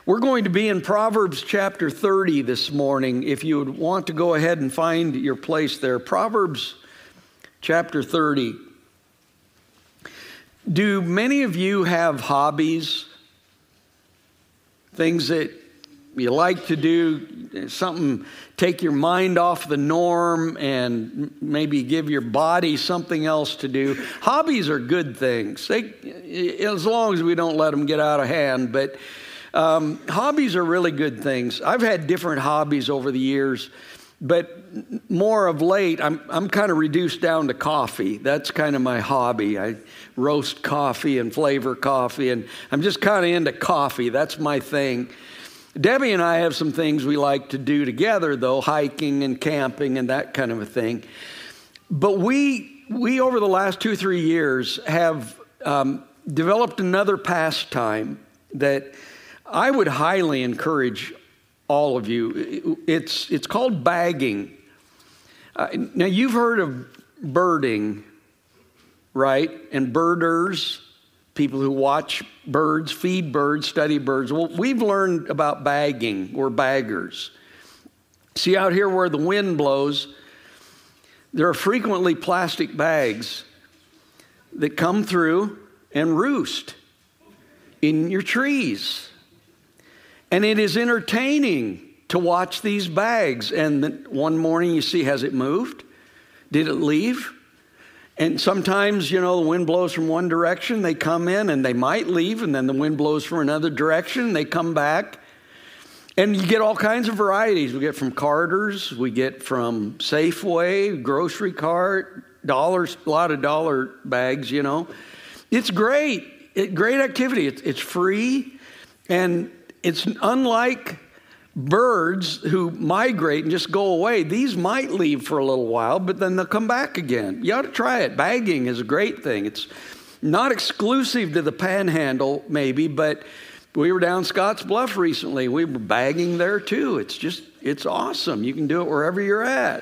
We're going to be in Proverbs chapter 30 this morning. If you would want to go ahead and find your place there. Proverbs chapter 30. Do many of you have hobbies? Things that you like to do, something take your mind off the norm and maybe give your body something else to do. Hobbies are good things, as long as we don't let them get out of hand. But hobbies are really good things. I've had different hobbies over the years, but more of late, I'm kind of reduced down to coffee. That's kind of my hobby. I roast coffee and flavor coffee, and I'm just kind of into coffee. That's my thing. Debbie and I have some things we like to do together, though, hiking and camping and that kind of a thing. But we over the last 2-3 years have developed another pastime that I would highly encourage all of you. It's called bagging. Now, you've heard of birding, right? And birders, people who watch birds, feed birds, study birds. Well, we've learned about bagging. We're baggers. See, out here where the wind blows, there are frequently plastic bags that come through and roost in your trees. And it is entertaining to watch these bags. And then one morning you see, has it moved? Did it leave? And sometimes, the wind blows from one direction, they come in and they might leave, and then the wind blows from another direction, they come back. And you get all kinds of varieties. We get from Carter's, we get from Safeway, grocery cart, dollars, a lot of dollar bags, It's great. Great activity. It's free, and it's unlike birds who migrate and just go away. These might leave for a little while, but then they'll come back again. You ought to try it. Bagging is a great thing. It's not exclusive to the Panhandle, maybe, but we were down Scotts Bluff recently. We were bagging there too. It's awesome. You can do it wherever you're at.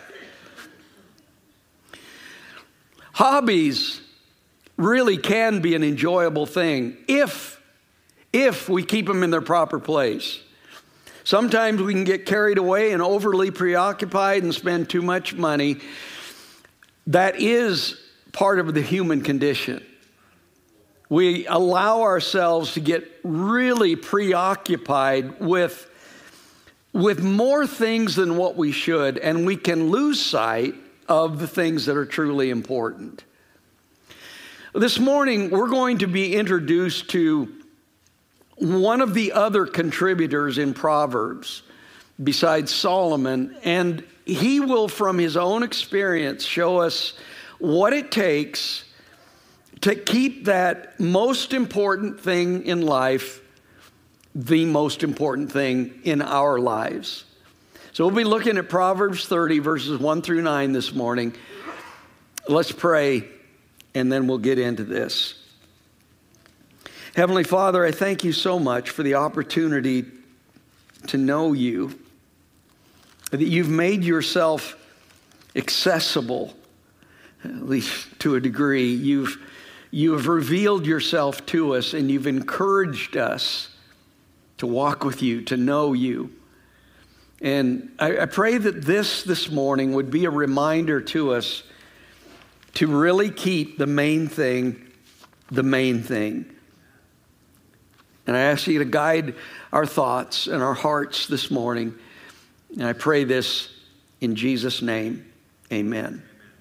Hobbies really can be an enjoyable thing if we keep them in their proper place. Sometimes we can get carried away and overly preoccupied and spend too much money. That is part of the human condition. We allow ourselves to get really preoccupied with more things than what we should, and we can lose sight of the things that are truly important. This morning, we're going to be introduced to one of the other contributors in Proverbs besides Solomon, and he will, from his own experience, show us what it takes to keep that most important thing in life the most important thing in our lives. So we'll be looking at Proverbs 30, verses 1 through 9 this morning. Let's pray, and then we'll get into this. Heavenly Father, I thank you so much for the opportunity to know you, that you've made yourself accessible, at least to a degree. You have revealed yourself to us, and you've encouraged us to walk with you, to know you. And I pray that this morning would be a reminder to us to really keep the main thing the main thing. And I ask you to guide our thoughts and our hearts this morning. And I pray this in Jesus' name. Amen.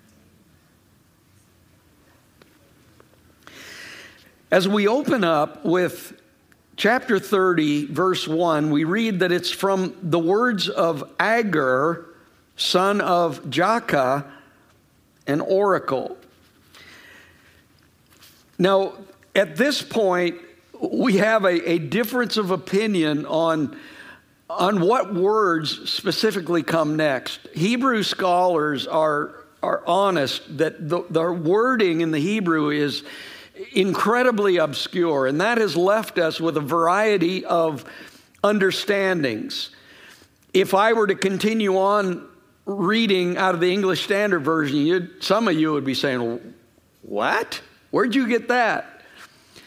As we open up with chapter 30, verse 1, we read that it's from the words of Agur, son of Jakeh, an oracle. Now, at this point, we have a difference of opinion on what words specifically come next. Hebrew scholars are honest that the wording in the Hebrew is incredibly obscure, and that has left us with a variety of understandings. If I were to continue on reading out of the English Standard Version, some of you would be saying, "What? Where'd you get that?"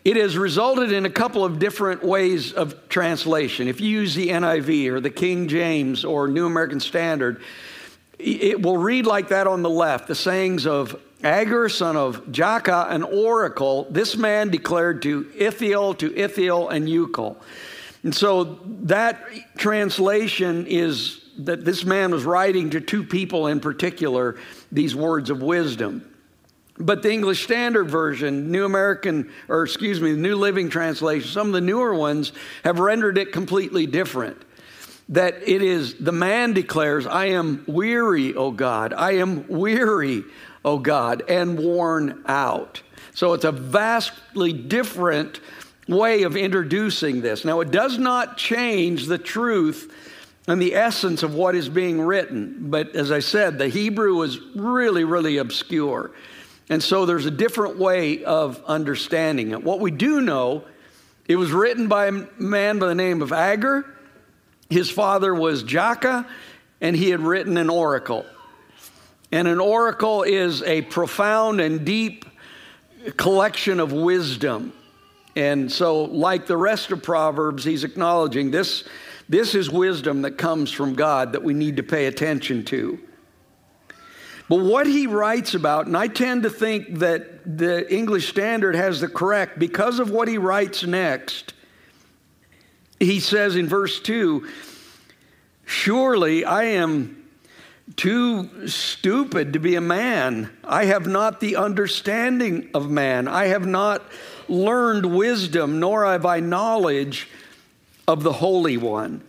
it has resulted in a couple of different ways of translation. If you use the NIV or the King James or New American Standard, it will read like that on the left. The sayings of Agur, son of Jakeh, an oracle, this man declared to Ithiel, and Ucal. And so that translation is that this man was writing to two people in particular, these words of wisdom. But the English Standard Version, the New Living Translation, some of the newer ones have rendered it completely different. That it is, the man declares, I am weary, O God. I am weary, O God, and worn out. So it's a vastly different way of introducing this. Now, it does not change the truth and the essence of what is being written. But as I said, the Hebrew is really, really obscure. And so there's a different way of understanding it. What we do know, it was written by a man by the name of Agur. His father was Jakeh, and he had written an oracle. And an oracle is a profound and deep collection of wisdom. And so, like the rest of Proverbs, he's acknowledging this is wisdom that comes from God that we need to pay attention to. But what he writes about, and I tend to think that the English Standard has the correct, because of what he writes next. He says in verse 2, surely I am too stupid to be a man. I have not the understanding of man. I have not learned wisdom, nor have I knowledge of the Holy One.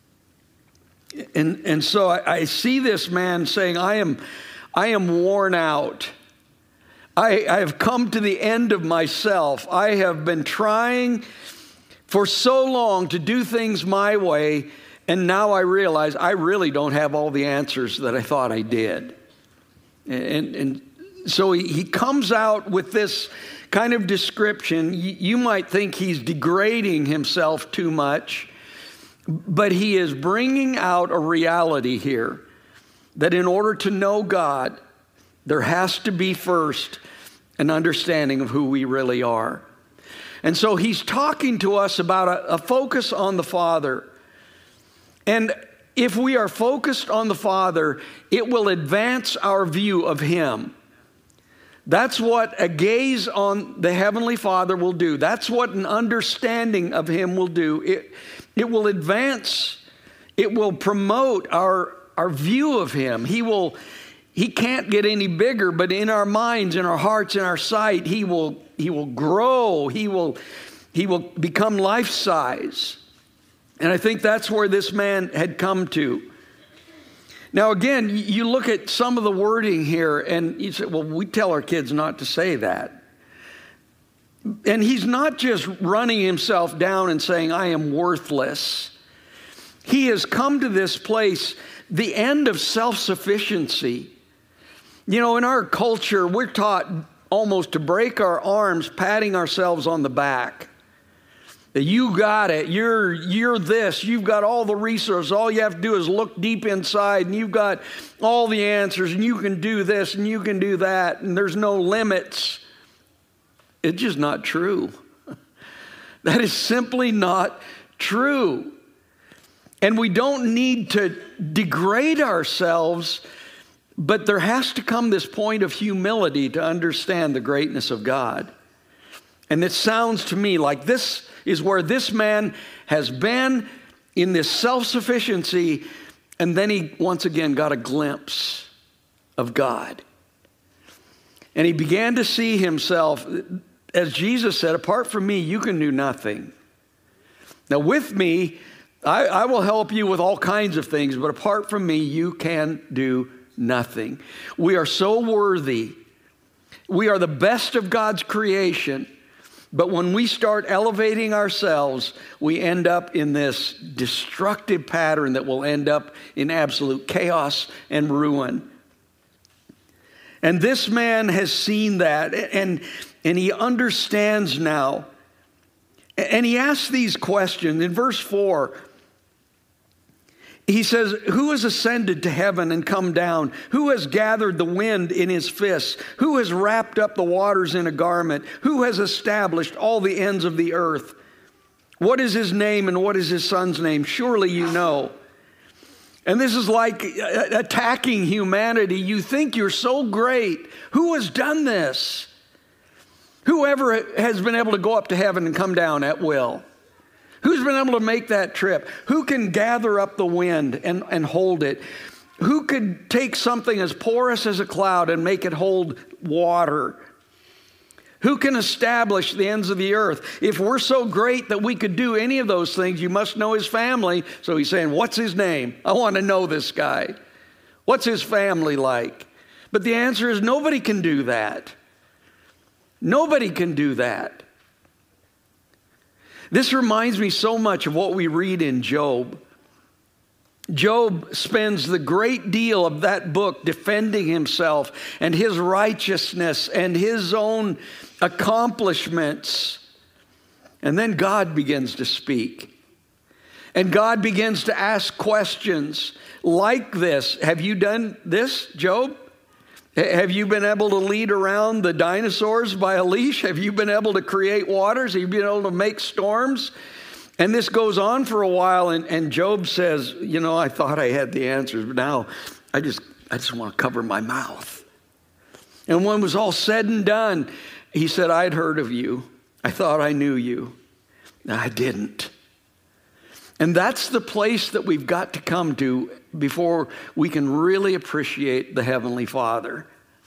And so I see this man saying, I am worn out. I have come to the end of myself. I have been trying for so long to do things my way, and now I realize I really don't have all the answers that I thought I did. And so he comes out with this kind of description. You might think he's degrading himself too much, but he is bringing out a reality here that in order to know God, there has to be first an understanding of who we really are. And so he's talking to us about a focus on the Father. And if we are focused on the Father, it will advance our view of Him. That's what a gaze on the Heavenly Father will do. That's what an understanding of Him will do. It will advance, it will promote our view of Him. He can't get any bigger, but in our minds, in our hearts, in our sight, He will grow. He will become life-size. And I think that's where this man had come to. Now, again, you look at some of the wording here, and you say, well, we tell our kids not to say that. And he's not just running himself down and saying, I am worthless. He has come to this place, the end of self-sufficiency. You know, in our culture, we're taught almost to break our arms, patting ourselves on the back. That you got it, you're this, you've got all the resources, all you have to do is look deep inside, and you've got all the answers, and you can do this, and you can do that, and there's no limits. It's just not true. That is simply not true. And we don't need to degrade ourselves, but there has to come this point of humility to understand the greatness of God. And it sounds to me like this is where this man has been in this self-sufficiency, and then he once again got a glimpse of God. And he began to see himself, as Jesus said, apart from me, you can do nothing. Now with me, I will help you with all kinds of things, but apart from me, you can do nothing. We are so worthy. We are the best of God's creation. But when we start elevating ourselves, we end up in this destructive pattern that will end up in absolute chaos and ruin. And this man has seen that, and he understands now. And he asks these questions. In verse 4, He says, who has ascended to heaven and come down? Who has gathered the wind in his fists? Who has wrapped up the waters in a garment? Who has established all the ends of the earth? What is his name and what is his son's name? Surely you know. And this is like attacking humanity. You think you're so great. Who has done this? Whoever has been able to go up to heaven and come down at will? Who's been able to make that trip? Who can gather up the wind and hold it? Who could take something as porous as a cloud and make it hold water? Who can establish the ends of the earth? If we're so great that we could do any of those things, you must know his family. So he's saying, what's his name? I want to know this guy. What's his family like? But the answer is nobody can do that. Nobody can do that. This reminds me so much of what we read in Job. Job spends the great deal of that book defending himself and his righteousness and his own accomplishments. And then God begins to speak. And God begins to ask questions like this. Have you done this, Job? Have you been able to lead around the dinosaurs by a leash? Have you been able to create waters? Have you been able to make storms? And this goes on for a while, and Job says, I thought I had the answers, but now I just want to cover my mouth. And when it was all said and done, he said, I'd heard of you. I thought I knew you. I didn't. And that's the place that we've got to come to before we can really appreciate the Heavenly Father.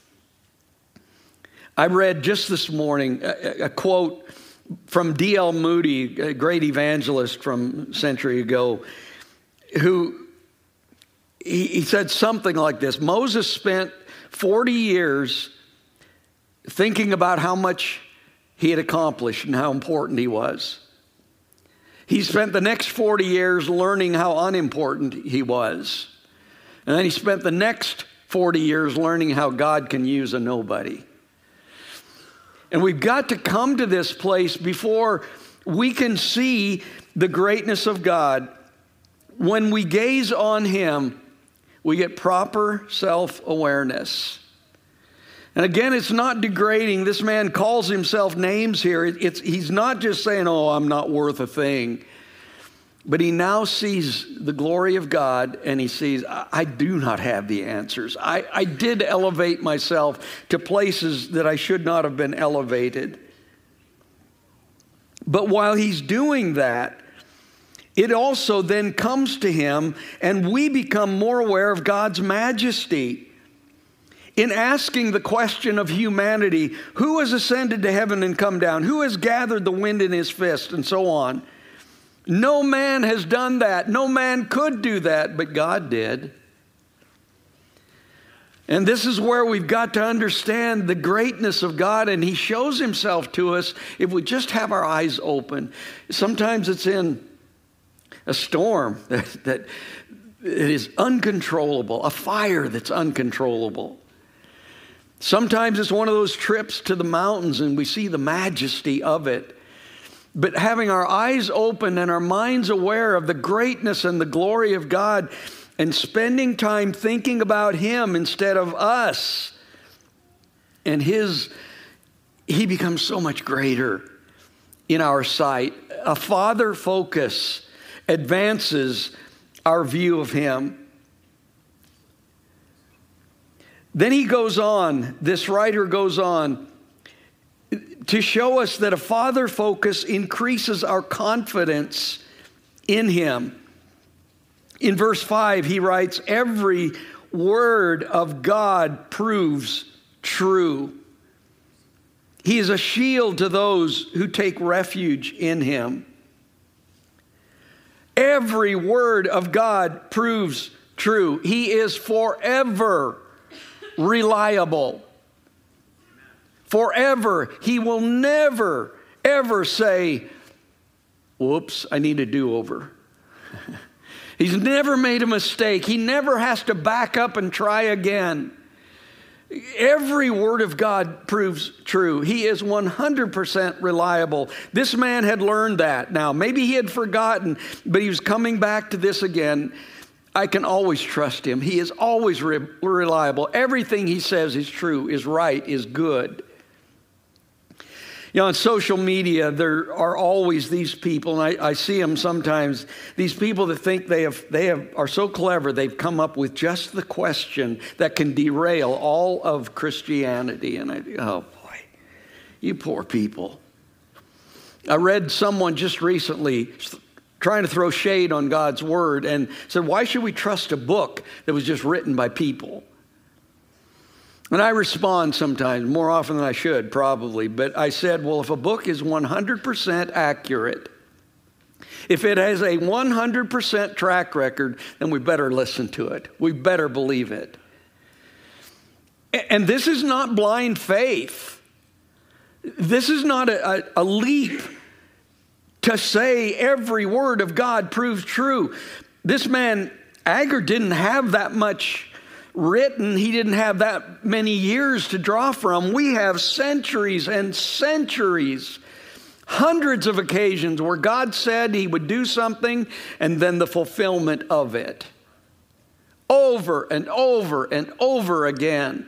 I read just this morning a quote from D.L. Moody, a great evangelist from a century ago, who he said something like this. Moses spent 40 years thinking about how much he had accomplished and how important he was. He spent the next 40 years learning how unimportant he was. And then he spent the next 40 years learning how God can use a nobody. And we've got to come to this place before we can see the greatness of God. When we gaze on him, we get proper self-awareness. And again, it's not degrading. This man calls himself names here. He's not just saying, I'm not worth a thing. But he now sees the glory of God, and he sees, I do not have the answers. I did elevate myself to places that I should not have been elevated. But while he's doing that, it also then comes to him, and we become more aware of God's majesty. In asking the question of humanity, who has ascended to heaven and come down? Who has gathered the wind in his fist? And so on. No man has done that. No man could do that, but God did. And this is where we've got to understand the greatness of God, and he shows himself to us if we just have our eyes open. Sometimes it's in a storm that it is uncontrollable, a fire that's uncontrollable. Sometimes it's one of those trips to the mountains and we see the majesty of it. But having our eyes open and our minds aware of the greatness and the glory of God and spending time thinking about him instead of us and he becomes so much greater in our sight. A father focus advances our view of him. Then he goes on, this writer goes on, to show us that a father focus increases our confidence in him. In verse 5, he writes, every word of God proves true. He is a shield to those who take refuge in him. Every word of God proves true. He is forever reliable. Forever. He will never, ever say, whoops, I need a do-over. He's never made a mistake. He never has to back up and try again. Every word of God proves true. He is 100% reliable. This man had learned that. Now, maybe he had forgotten, but he was coming back to this again. I can always trust him. He is always reliable. Everything he says is true, is right, is good. You know, on social media, there are always these people, and I see them sometimes, these people that think they are so clever, they've come up with just the question that can derail all of Christianity. And oh boy, you poor people. I read someone just recently trying to throw shade on God's word and said, why should we trust a book that was just written by people? And I respond sometimes, more often than I should probably, but I said, well, if a book is 100% accurate, if it has a 100% track record, then we better listen to it. We better believe it. And this is not blind faith. This is not a leap to say every word of God proves true. This man, Agur, didn't have that much written. He didn't have that many years to draw from. We have centuries and centuries, hundreds of occasions where God said he would do something and then the fulfillment of it. Over and over and over again.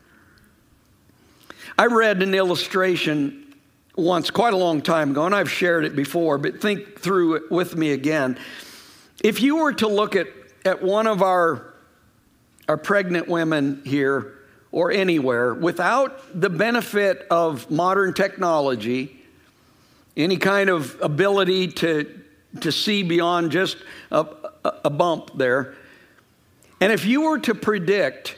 I read an illustration once, quite a long time ago, and I've shared it before, but think through it with me again. If you were to look at one of our pregnant women here or anywhere without the benefit of modern technology, any kind of ability to see beyond just a bump there, and if you were to predict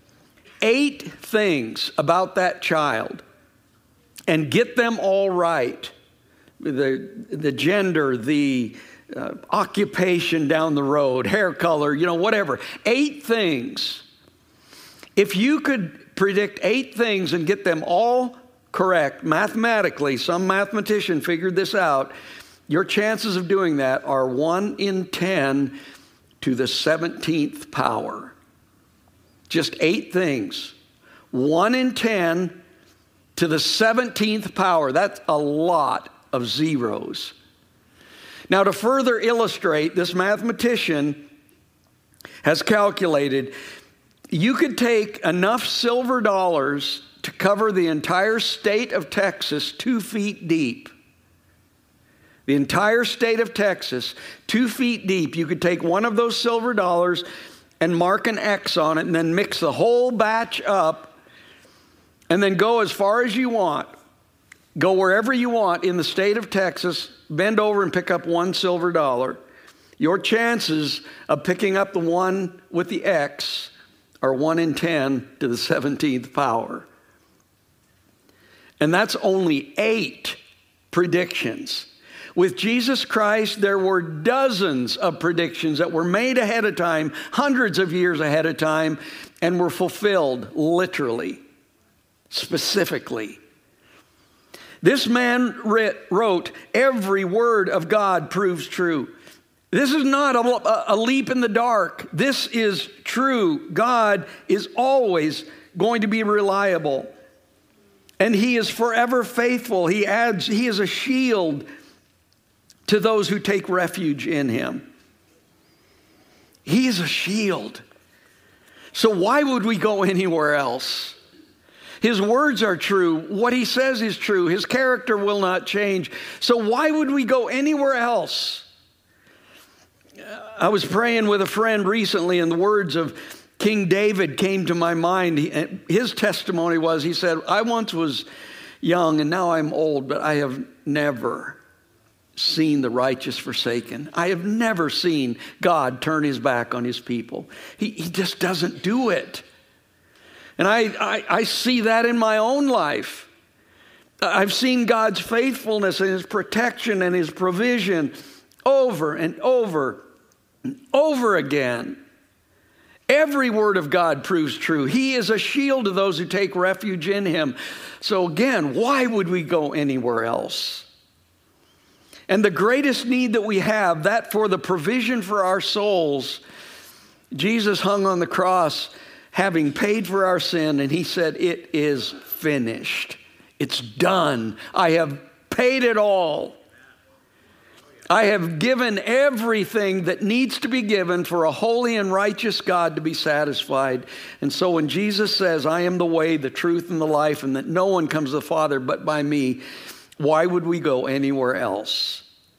8 things about that child and get them all right, the gender, the occupation down the road, hair color, whatever. 8 things. If you could predict 8 things and get them all correct mathematically, some mathematician figured this out, your chances of doing that are 1 in 10 to the 17th power. Just 8 things. 1 in 10 to the 17th power. That's a lot of zeros. Now, to further illustrate, this mathematician has calculated you could take enough silver dollars to cover the entire state of Texas 2 feet deep. The entire state of Texas, 2 feet deep. You could take one of those silver dollars and mark an X on it and then mix the whole batch up and then go as far as you want. Go wherever you want in the state of Texas, bend over and pick up one silver dollar. Your chances of picking up the one with the X are 1 in 10 to the 17th power. And that's only 8 predictions. With Jesus Christ, there were dozens of predictions that were made ahead of time, hundreds of years ahead of time, and were fulfilled literally, specifically. This man wrote, every word of God proves true. This is not a leap in the dark. This is true. God is always going to be reliable. And he is forever faithful. He adds, he is a shield to those who take refuge in him. He is a shield. So why would we go anywhere else? His words are true. What he says is true. His character will not change. So why would we go anywhere else? I was praying with a friend recently, and the words of King David came to my mind. His testimony was, he said, I once was young and now I'm old, but I have never seen the righteous forsaken. I have never seen God turn his back on his people. He just doesn't do it. And I see that in my own life. I've seen God's faithfulness and his protection and his provision over and over and over again. Every word of God proves true. He is a shield to those who take refuge in him. So again, why would we go anywhere else? And the greatest need that we have, that for the provision for our souls, Jesus hung on the cross having paid for our sin, and he said, it is finished. It's done. I have paid it all. I have given everything that needs to be given for a holy and righteous God to be satisfied. And so when Jesus says, I am the way, the truth, and the life, and that no one comes to the Father but by me, why would we go anywhere else?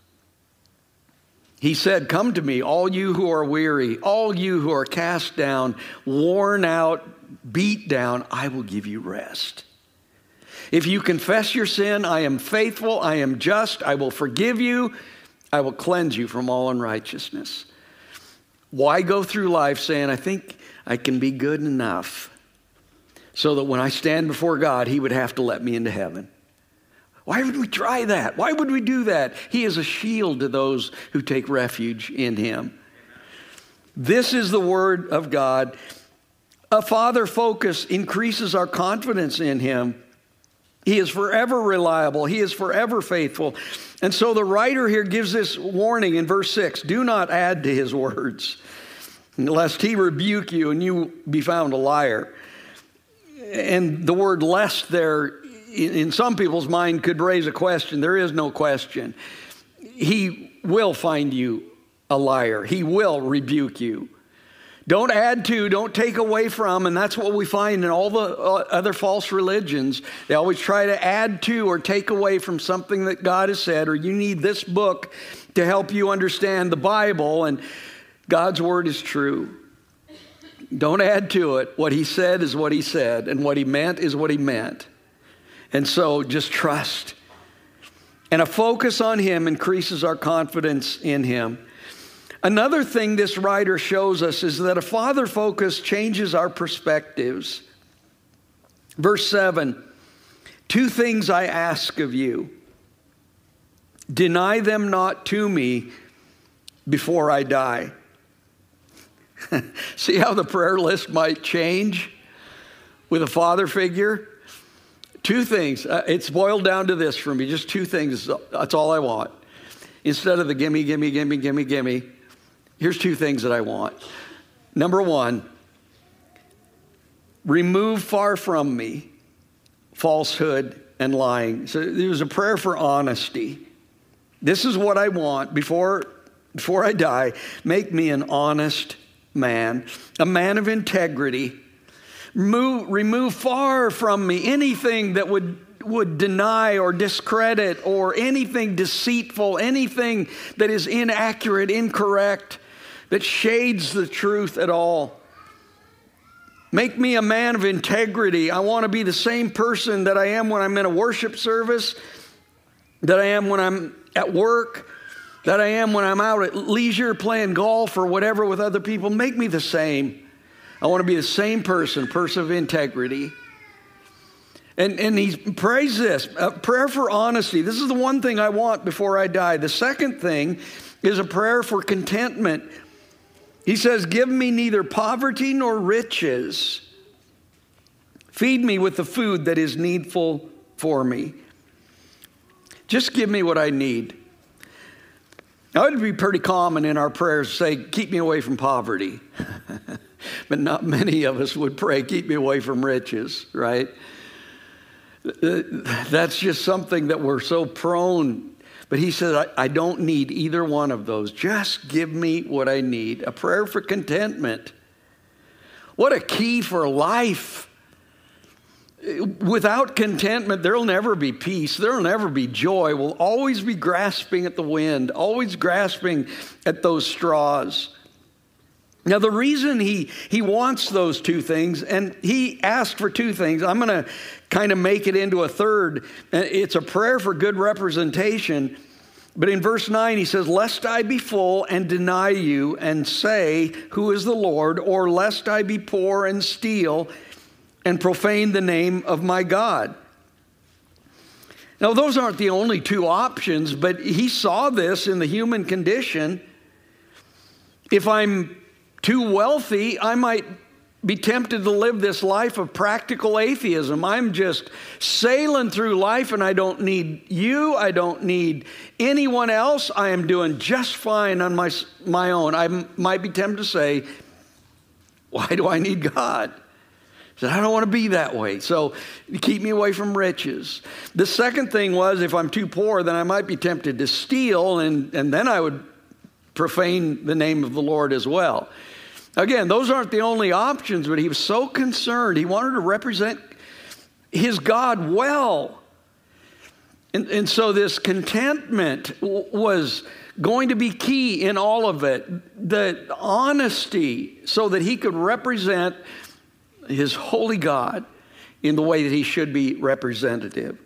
He said, come to me, all you who are weary, all you who are cast down, worn out, beat down, I will give you rest. If you confess your sin, I am faithful, I am just, I will forgive you, I will cleanse you from all unrighteousness. Why go through life saying, I think I can be good enough so that when I stand before God, he would have to let me into heaven? Why would we try that? Why would we do that? He is a shield to those who take refuge in him. This is the word of God. A father focus increases our confidence in him. He is forever reliable. He is forever faithful. And so the writer here gives this warning in verse 6. Do not add to his words, lest he rebuke you and you be found a liar. And the word lest there, in some people's mind, could raise a question. There is no question. He will find you a liar. He will rebuke you. Don't add to, don't take away from, and that's what we find in all the other false religions. They always try to add to or take away from something that God has said, or you need this book to help you understand the Bible, and God's word is true. Don't add to it. What he said is what he said, and what he meant is what he meant. And so just trust. And a focus on him increases our confidence in him. Another thing this writer shows us is that a father focus changes our perspectives. Verse 7, 2 things I ask of you. Deny them not to me before I die. See how the prayer list might change with a father figure? 2 things. It's boiled down to this for me. Just 2 things. That's all I want. Instead of the gimme, gimme, gimme, gimme, gimme. Here's 2 things that I want. Number 1, remove far from me falsehood and lying. So there's a prayer for honesty. This is what I want before I die. Make me an honest man, a man of integrity. Remove far from me anything that would deny or discredit or anything deceitful, anything that is inaccurate, incorrect, that shades the truth at all. Make me a man of integrity. I want to be the same person that I am when I'm in a worship service, that I am when I'm at work, that I am when I'm out at leisure playing golf or whatever with other people. Make me the same. I want to be the same person of integrity. And he prays this, a prayer for honesty. This is the one thing I want before I die. The second thing is a prayer for contentment. He says, give me neither poverty nor riches. Feed me with the food that is needful for me. Just give me what I need. Now, it would be pretty common in our prayers to say, keep me away from poverty. But not many of us would pray, keep me away from riches, right? That's just something that we're so prone. But he said, I don't need either one of those. Just give me what I need. A prayer for contentment. What a key for life. Without contentment, there'll never be peace. There'll never be joy. We'll always be grasping at the wind, always grasping at those straws. Now, the reason he wants those 2 things, and he asked for 2 things, I'm going to kind of make it into a third. It's a prayer for good representation. But in verse 9, he says, lest I be full and deny you and say, who is the Lord? Or lest I be poor and steal and profane the name of my God. Now, those aren't the only 2 options, but he saw this in the human condition. If I'm too wealthy, I might be tempted to live this life of practical atheism. I'm just sailing through life and I don't need you. I don't need anyone else. I am doing just fine on my own. I might be tempted to say, why do I need God? He said, I don't want to be that way. So keep me away from riches. The second thing was, if I'm too poor, then I might be tempted to steal, and then I would profane the name of the Lord as well. Again, those aren't the only options, but he was so concerned. He wanted to represent his God well. And so this contentment was going to be key in all of it. The honesty so that he could represent his holy God in the way that he should be represented.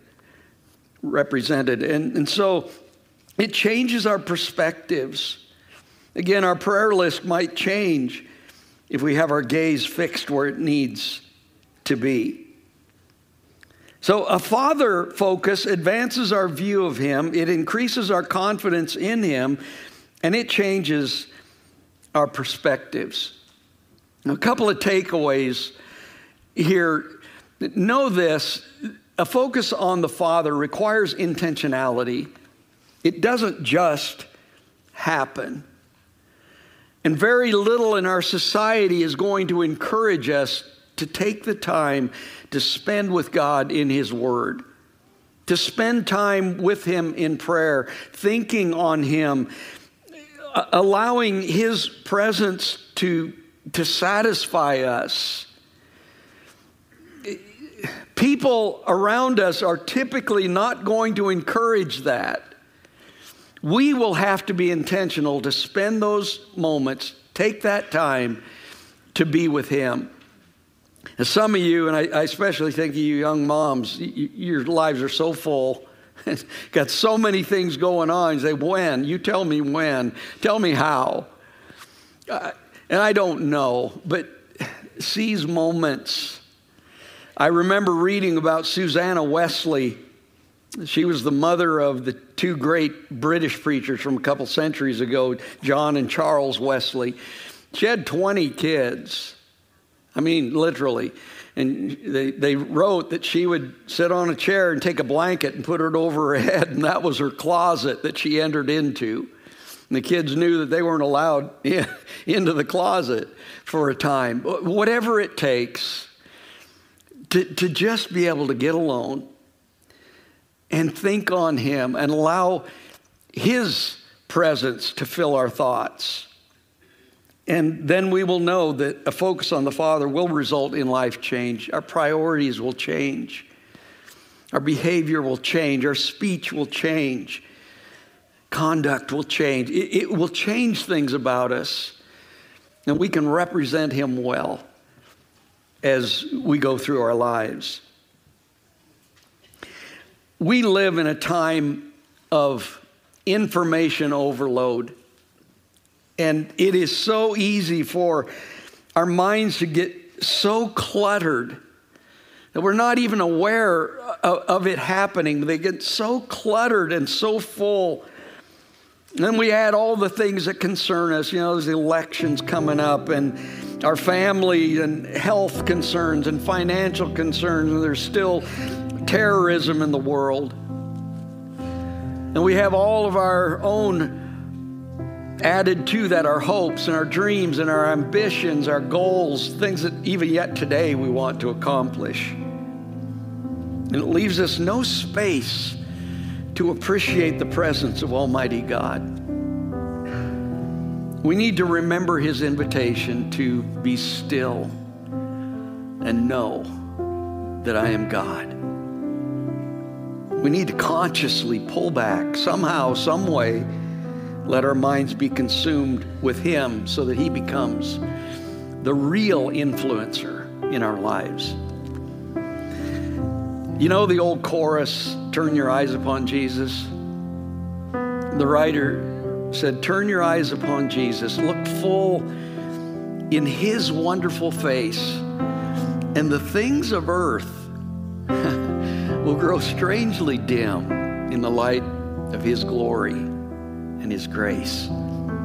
And so it changes our perspectives. Again, our prayer list might change if we have our gaze fixed where it needs to be. So a father focus advances our view of him, it increases our confidence in him, and it changes our perspectives. Now, a couple of takeaways here. Know this, a focus on the Father requires intentionality. It doesn't just happen. And very little in our society is going to encourage us to take the time to spend with God in his word, to spend time with him in prayer, thinking on him, allowing his presence to satisfy us. People around us are typically not going to encourage that. We will have to be intentional to spend those moments, take that time to be with him. And some of you, and I especially think of you young moms, your lives are so full, got so many things going on. You say, when? You tell me when. Tell me how. And I don't know, but seize moments. I remember reading about Susanna Wesley. She was the mother of the two great British preachers from a couple centuries ago, John and Charles Wesley. She had 20 kids. I mean, literally. And they wrote that she would sit on a chair and take a blanket and put it over her head, and that was her closet that she entered into. And the kids knew that they weren't allowed into the closet for a time. Whatever it takes to just be able to get alone and think on him and allow his presence to fill our thoughts. And then we will know that a focus on the Father will result in life change. Our priorities will change. Our behavior will change. Our speech will change. Conduct will change. It will change things about us. And we can represent him well as we go through our lives. We live in a time of information overload. And it is so easy for our minds to get so cluttered that we're not even aware of it happening. They get so cluttered and so full. And then we add all the things that concern us. You know, there's elections coming up, and our family and health concerns and financial concerns, and there's still terrorism in the world. And we have all of our own added to that, our hopes and our dreams and our ambitions, our goals, things that even yet today we want to accomplish. And it leaves us no space to appreciate the presence of Almighty God. We need to remember his invitation to be still and know that I am God. We need to consciously pull back somehow, some way. Let our minds be consumed with him so that he becomes the real influencer in our lives. You know the old chorus, turn your eyes upon Jesus? The writer said, turn your eyes upon Jesus, look full in his wonderful face, and the things of earth will grow strangely dim in the light of his glory and his grace.